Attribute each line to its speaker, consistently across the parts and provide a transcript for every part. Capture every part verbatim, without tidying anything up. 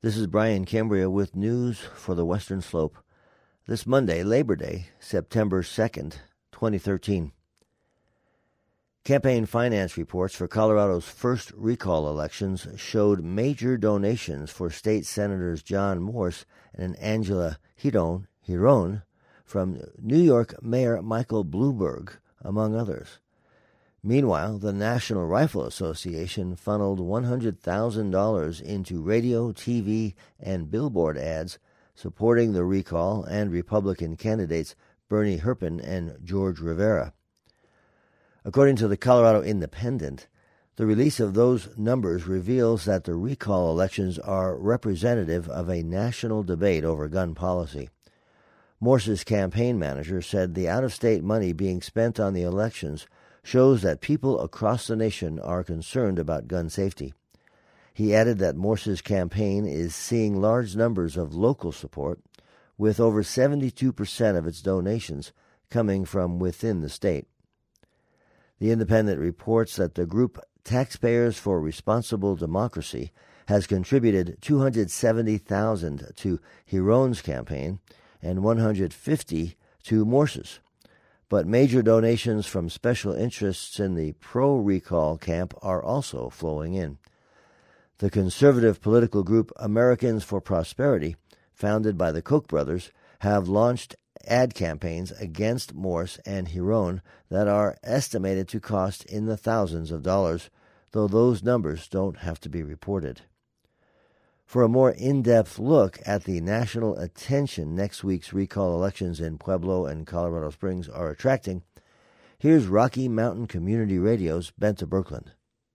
Speaker 1: This is Brian Cambria with news for the Western Slope. This Monday, Labor Day, September second, twenty thirteen. Campaign finance reports for Colorado's first recall elections showed major donations for state senators John Morse and Angela Giron, Giron from New York Mayor Michael Bloomberg, among others. Meanwhile, the National Rifle Association funneled one hundred thousand dollars into radio, T V, and billboard ads supporting the recall and Republican candidates Bernie Herpin and George Rivera. According to the Colorado Independent, the release of those numbers reveals that the recall elections are representative of a national debate over gun policy. Morse's campaign manager said the out-of-state money being spent on the elections shows that people across the nation are concerned about gun safety. He added that Morse's campaign is seeing large numbers of local support, with over seventy-two percent of its donations coming from within the state. The Independent reports that the group Taxpayers for Responsible Democracy has contributed two hundred seventy thousand dollars to Giron's campaign and one hundred fifty thousand dollars to Morse's. But major donations from special interests in the pro-recall camp are also flowing in. The conservative political group Americans for Prosperity, founded by the Koch brothers, have launched ad campaigns against Morse and Giron that are estimated to cost in the thousands of dollars, though those numbers don't have to be reported. For a more in-depth look at the national attention next week's recall elections in Pueblo and Colorado Springs are attracting, here's Rocky Mountain Community Radio's Benta Berkland.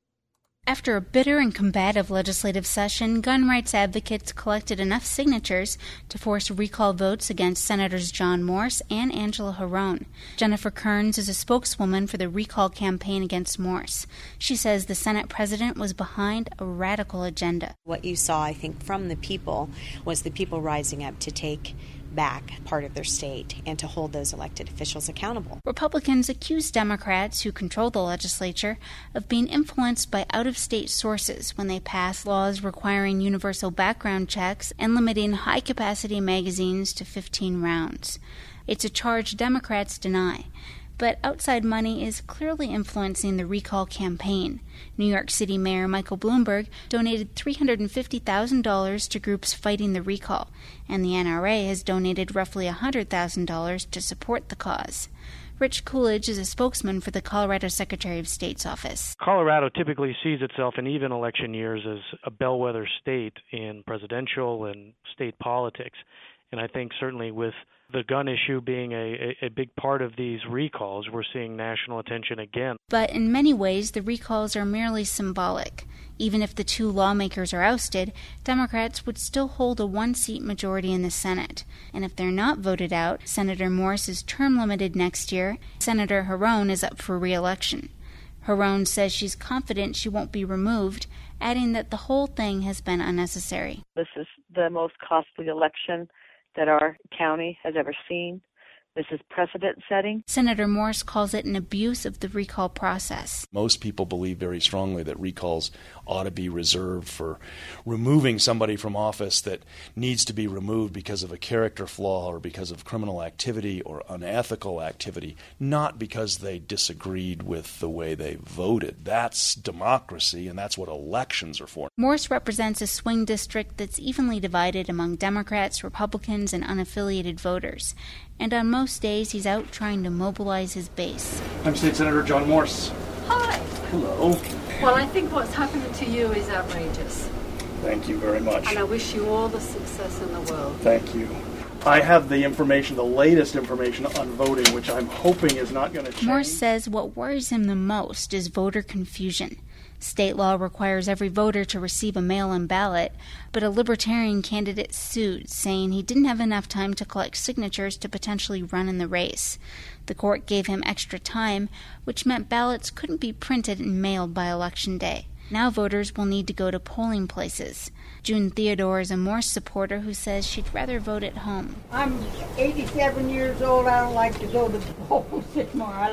Speaker 2: After a bitter and combative legislative session, gun rights advocates collected enough signatures to force recall votes against Senators John Morse and Angela Giron. Jennifer Kearns is a spokeswoman for the recall campaign against Morse. She says the Senate president was behind a radical agenda.
Speaker 3: What you saw, I think, from the people was the people rising up to take back part of their state and to hold those elected officials accountable.
Speaker 2: Republicans accuse Democrats who control the legislature of being influenced by out-of-state sources when they pass laws requiring universal background checks and limiting high-capacity magazines to fifteen rounds. It's a charge Democrats deny. But outside money is clearly influencing the recall campaign. New York City Mayor Michael Bloomberg donated three hundred fifty thousand dollars to groups fighting the recall, and the N R A has donated roughly one hundred thousand dollars to support the cause. Rich Coolidge is a spokesman for the Colorado Secretary of State's office.
Speaker 4: Colorado typically sees itself in even election years as a bellwether state in presidential and state politics. And I think certainly with the gun issue being a, a, a big part of these recalls, we're seeing national attention again.
Speaker 2: But in many ways, the recalls are merely symbolic. Even if the two lawmakers are ousted, Democrats would still hold a one-seat majority in the Senate. And if they're not voted out, Senator Morse is term-limited next year. Senator Giron is up for re-election. Giron says she's confident she won't be removed, adding that the whole thing has been unnecessary.
Speaker 5: This is the most costly election that our county has ever seen. This is precedent-setting.
Speaker 2: Senator Morse calls it an abuse of the recall process.
Speaker 6: Most people believe very strongly that recalls ought to be reserved for removing somebody from office that needs to be removed because of a character flaw or because of criminal activity or unethical activity, not because they disagreed with the way they voted. That's democracy, and that's what elections are for.
Speaker 2: Morse represents a swing district that's evenly divided among Democrats, Republicans, and unaffiliated voters. And on most days, he's out trying to mobilize his base.
Speaker 7: I'm State Senator John Morse.
Speaker 8: Hi.
Speaker 7: Hello.
Speaker 8: Well, I think what's happening to you is outrageous.
Speaker 7: Thank you very much.
Speaker 8: And I wish you all the success in the world.
Speaker 7: Thank you. I have the information, the latest information on voting, which I'm hoping is not going to change.
Speaker 2: Morse says what worries him the most is voter confusion. State law requires every voter to receive a mail-in ballot, but a Libertarian candidate sued, saying he didn't have enough time to collect signatures to potentially run in the race. The court gave him extra time, which meant ballots couldn't be printed and mailed by Election Day. Now voters will need to go to polling places. June Theodore is a Morse supporter who says she'd rather vote at home.
Speaker 9: I'm eighty-seven years old. I don't like to go to the polls anymore. I,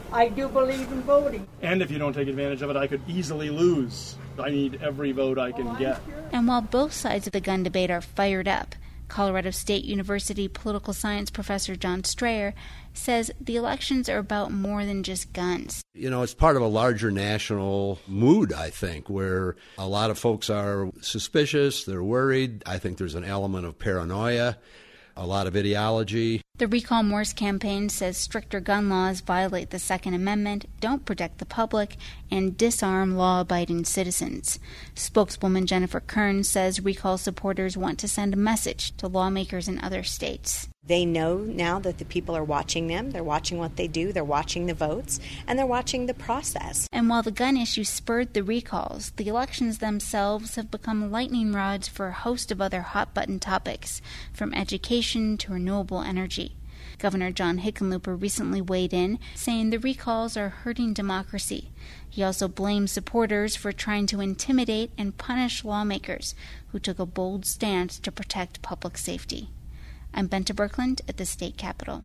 Speaker 9: I do believe in voting.
Speaker 7: And if you don't take advantage of it, I could easily lose. I need every vote I can get.
Speaker 2: And while both sides of the gun debate are fired up, Colorado State University political science professor John Strayer says the elections are about more than just guns.
Speaker 10: You know, it's part of a larger national mood, I think, where a lot of folks are suspicious, they're worried. I think there's an element of paranoia, a lot of ideology.
Speaker 2: The Recall Morse campaign says stricter gun laws violate the Second Amendment, don't protect the public, and disarm law-abiding citizens. Spokeswoman Jennifer Kern says recall supporters want to send a message to lawmakers in other states.
Speaker 3: They know now that the people are watching them, they're watching what they do, they're watching the votes, and they're watching the process.
Speaker 2: And while the gun issue spurred the recalls, the elections themselves have become lightning rods for a host of other hot-button topics, from education to renewable energy. Governor John Hickenlooper recently weighed in, saying the recalls are hurting democracy. He also blamed supporters for trying to intimidate and punish lawmakers who took a bold stance to protect public safety. I'm Benta Birkeland at the state capitol.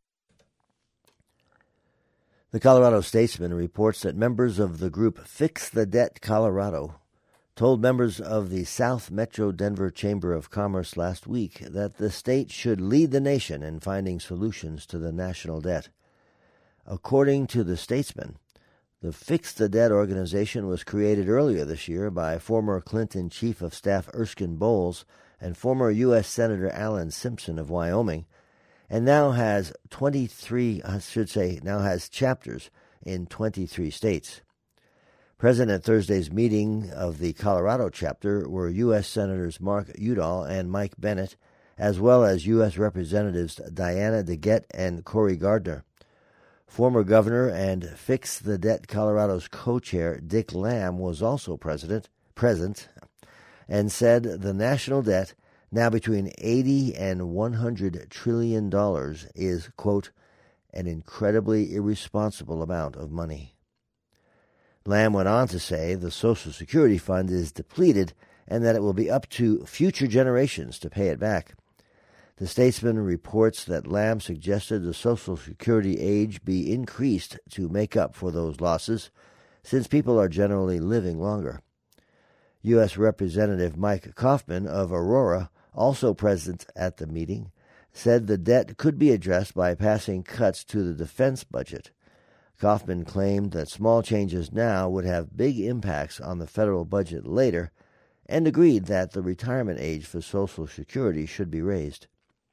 Speaker 1: The Colorado Statesman reports that members of the group Fix the Debt Colorado told members of the South Metro Denver Chamber of Commerce last week that the state should lead the nation in finding solutions to the national debt. According to the Statesman, the Fix the Debt organization was created earlier this year by former Clinton Chief of Staff Erskine Bowles and former U S Senator Alan Simpson of Wyoming, and now has twenty-three, I should say, now has chapters in twenty-three states. Present at Thursday's meeting of the Colorado chapter were U S Senators Mark Udall and Mike Bennett, as well as U S Representatives Diana DeGette and Cory Gardner. Former Governor and Fix the Debt Colorado's co-chair Dick Lamb was also president, present and said the national debt, now between eighty and one hundred trillion dollars, is, quote, an incredibly irresponsible amount of money. Lamb went on to say the Social Security Fund is depleted and that it will be up to future generations to pay it back. The Statesman reports that Lamb suggested the Social Security age be increased to make up for those losses, since people are generally living longer. U S Representative Mike Kaufman of Aurora, also present at the meeting, said the debt could be addressed by passing cuts to the defense budget. Kaufman claimed that small changes now would have big impacts on the federal budget later, and agreed that the retirement age for Social Security should be raised.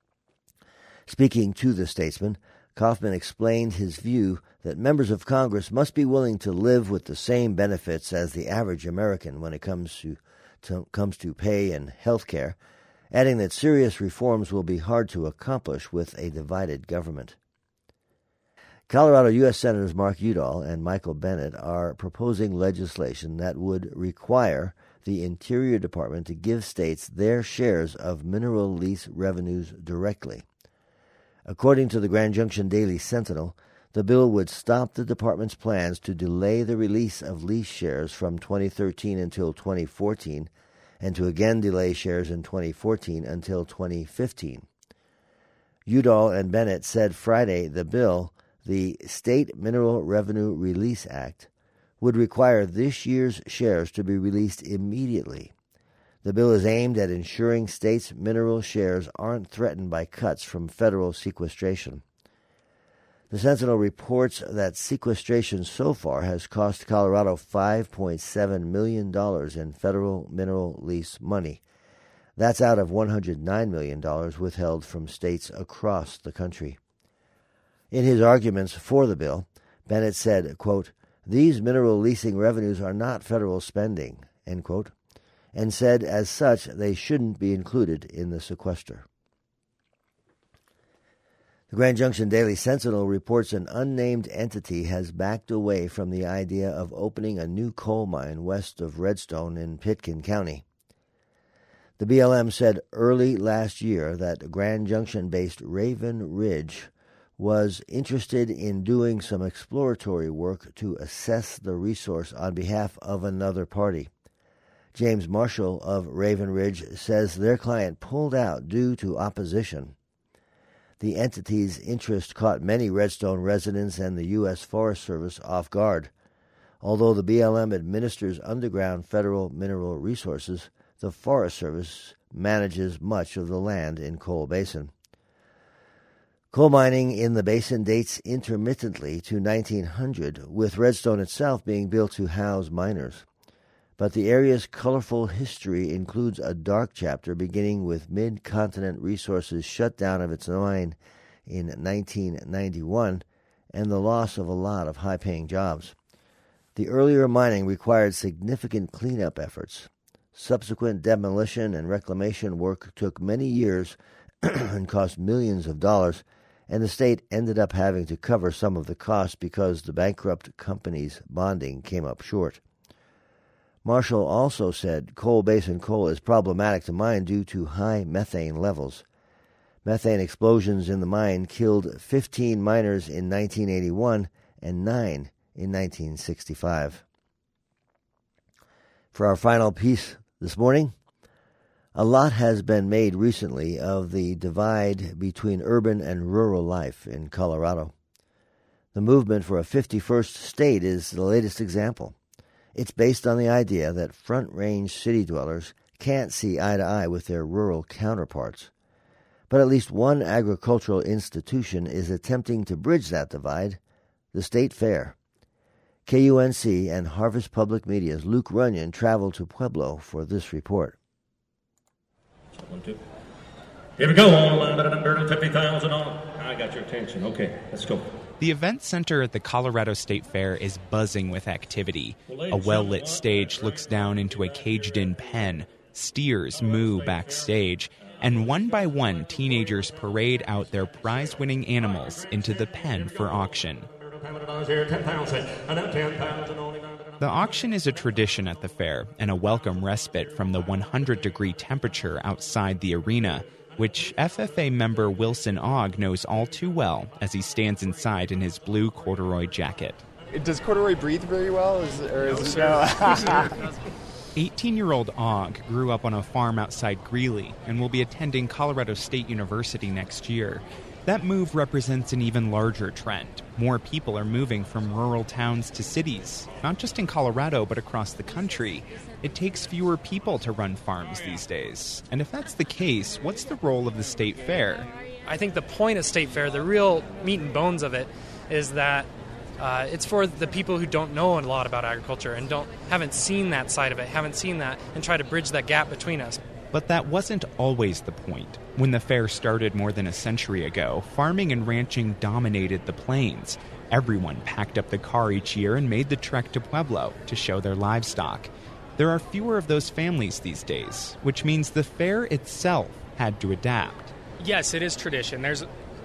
Speaker 1: Speaking to the Statesman, Kaufman explained his view that members of Congress must be willing to live with the same benefits as the average American when it comes to, to, comes to pay and health care, adding that serious reforms will be hard to accomplish with a divided government. Colorado U S Senators Mark Udall and Michael Bennett are proposing legislation that would require the Interior Department to give states their shares of mineral lease revenues directly. According to the Grand Junction Daily Sentinel, the bill would stop the department's plans to delay the release of lease shares from twenty thirteen until twenty fourteen, and to again delay shares in twenty fourteen until twenty fifteen. Udall and Bennett said Friday the bill, the State Mineral Revenue Release Act, would require this year's shares to be released immediately. The bill is aimed at ensuring states' mineral shares aren't threatened by cuts from federal sequestration. The Sentinel reports that sequestration so far has cost Colorado five point seven million dollars in federal mineral lease money. That's out of one hundred nine million dollars withheld from states across the country. In his arguments for the bill, Bennett said, quote, "These mineral leasing revenues are not federal spending," end quote, and said as such they shouldn't be included in the sequester. The Grand Junction Daily Sentinel reports an unnamed entity has backed away from the idea of opening a new coal mine west of Redstone in Pitkin County. The B L M said early last year that Grand Junction-based Raven Ridge was interested in doing some exploratory work to assess the resource on behalf of another party. James Marshall of Raven Ridge says their client pulled out due to opposition. The entity's interest caught many Redstone residents and the U S Forest Service off guard. Although the B L M administers underground federal mineral resources, the Forest Service manages much of the land in Coal Basin. Coal mining in the basin dates intermittently to nineteen hundred, with Redstone itself being built to house miners. But the area's colorful history includes a dark chapter beginning with Mid-Continent Resources' shutdown of its mine in nineteen ninety-one and the loss of a lot of high-paying jobs. The earlier mining required significant cleanup efforts. Subsequent demolition and reclamation work took many years and cost millions of dollars, and the state ended up having to cover some of the costs because the bankrupt company's bonding came up short. Marshall also said Coal Basin coal is problematic to mine due to high methane levels. Methane explosions in the mine killed fifteen miners in nineteen eighty-one and nine in nineteen sixty-five. For our final piece this morning, a lot has been made recently of the divide between urban and rural life in Colorado. The movement for a fifty-first state is the latest example. It's based on the idea that front-range city dwellers can't see eye to eye with their rural counterparts. But at least one agricultural institution is attempting to bridge that divide, the State Fair. K U N C and Harvest Public Media's Luke Runyon traveled to Pueblo for this report.
Speaker 9: One, two. Here we go. On fifty thousand on. I got your attention. Okay, let's go.
Speaker 11: The event center at the Colorado State Fair is buzzing with activity. A well-lit stage looks down into a caged-in pen. Steers moo backstage. And one by one, teenagers parade out their prize-winning animals into the pen for auction. The auction is a tradition at the fair and a welcome respite from the one hundred degree temperature outside the arena, which F F A member Wilson Ogg knows all too well as he stands inside in his blue corduroy jacket.
Speaker 12: Does corduroy breathe very well? Is, or is no, it
Speaker 11: eighteen-year-old Ogg grew up on a farm outside Greeley and will be attending Colorado State University next year. That move represents an even larger trend. More people are moving from rural towns to cities, not just in Colorado, but across the country. It takes fewer people to run farms these days. And if that's the case, what's the role of the State Fair?
Speaker 13: I think the point of State Fair, the real meat and bones of it, is that uh, it's for the people who don't know a lot about agriculture and don't haven't seen that side of it, haven't seen that, and try to bridge that gap between us.
Speaker 11: But that wasn't always the point. When the fair started more than a century ago, farming and ranching dominated the plains. Everyone packed up the car each year and made the trek to Pueblo to show their livestock. There are fewer of those families these days, which means the fair itself had to adapt.
Speaker 13: Yes, it is tradition. There's a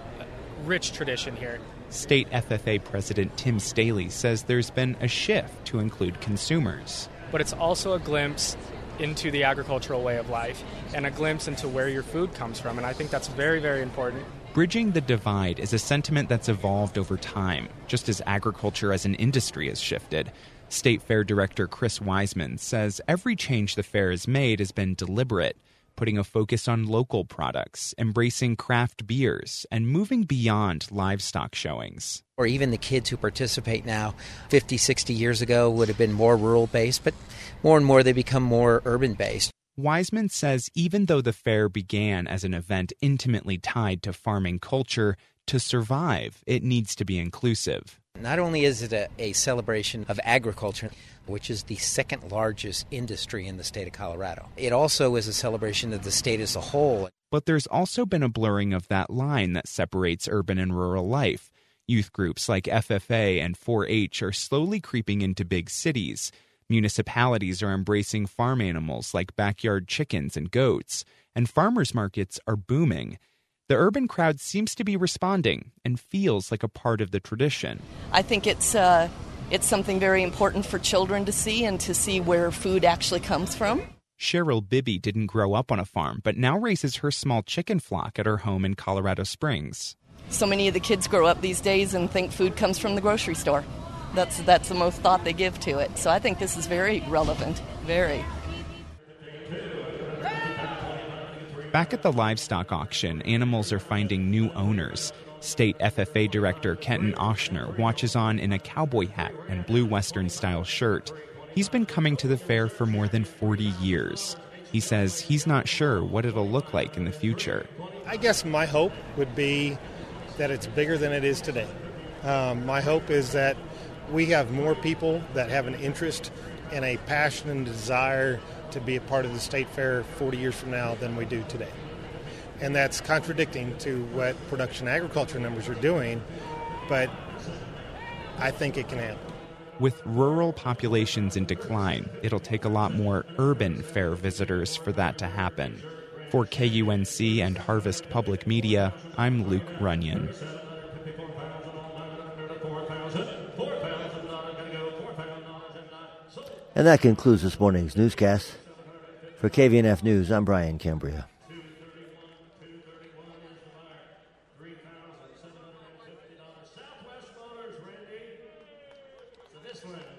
Speaker 13: rich tradition here.
Speaker 11: State F F A President Tim Staley says there's been a shift to include consumers.
Speaker 13: But it's also a glimpse into the agricultural way of life and a glimpse into where your food comes from, and I think that's very, very important.
Speaker 11: Bridging the divide is a sentiment that's evolved over time, just as agriculture as an industry has shifted. State Fair Director Chris Wiseman says every change the fair has made has been deliberate, putting a focus on local products, embracing craft beers, and moving beyond livestock showings.
Speaker 14: Or even the kids who participate now, fifty, sixty years ago, would have been more rural-based, but more and more they become more urban-based.
Speaker 11: Wiseman says even though the fair began as an event intimately tied to farming culture, to survive, it needs to be inclusive.
Speaker 14: Not only is it a, a celebration of agriculture, which is the second largest industry in the state of Colorado, it also is a celebration of the state as a whole.
Speaker 11: But there's also been a blurring of that line that separates urban and rural life. Youth groups like F F A and four H are slowly creeping into big cities. Municipalities are embracing farm animals like backyard chickens and goats, and farmers markets are booming. The urban crowd seems to be responding and feels like a part of the tradition.
Speaker 15: I think it's uh, it's something very important for children to see and to see where food actually comes from.
Speaker 11: Cheryl Bibby didn't grow up on a farm, but now raises her small chicken flock at her home in Colorado Springs.
Speaker 15: So many of the kids grow up these days and think food comes from the grocery store. That's, that's the most thought they give to it. So I think this is very relevant, very.
Speaker 11: Back at the livestock auction, animals are finding new owners. State F F A Director Kenton Oshner watches on in a cowboy hat and blue Western-style shirt. He's been coming to the fair for more than forty years. He says he's not sure what it'll look like in the future.
Speaker 16: I guess my hope would be that it's bigger than it is today. Um, my hope is that we have more people that have an interest and a passion and desire to be a part of the state fair forty years from now than we do today. And that's contradicting to what production agriculture numbers are doing, but I think it can happen.
Speaker 11: With rural populations in decline, it'll take a lot more urban fair visitors for that to happen. For K U N C and Harvest Public Media, I'm Luke Runyon.
Speaker 1: And that concludes this morning's newscast. For K V N F News, I'm Brian Cambria.
Speaker 9: This one.